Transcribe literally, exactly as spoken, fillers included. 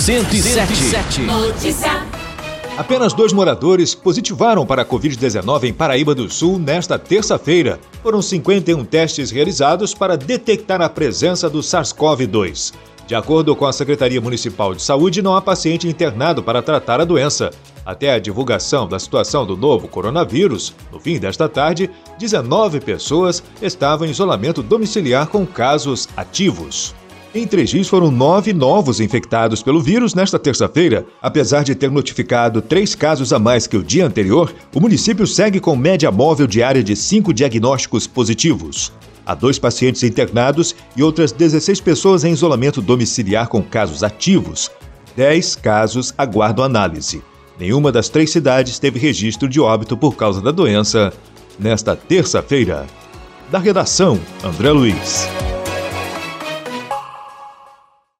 cento e sete. Notícia. Apenas dois moradores positivaram para a covid dezenove em Paraíba do Sul nesta terça-feira. Foram cinquenta e um testes realizados para detectar a presença do SARS-CoV dois. De acordo com a Secretaria Municipal de Saúde, não há paciente internado para tratar a doença. Até a divulgação da situação do novo coronavírus, no fim desta tarde, dezenove pessoas estavam em isolamento domiciliar com casos ativos. Em Três Rios foram nove novos infectados pelo vírus nesta terça-feira. Apesar de ter notificado três casos a mais que o dia anterior, o município segue com média móvel diária de cinco diagnósticos positivos. Há dois pacientes internados e outras dezesseis pessoas em isolamento domiciliar com casos ativos. Dez casos aguardam análise. Nenhuma das três cidades teve registro de óbito por causa da doença nesta terça-feira. Da redação, André Luiz.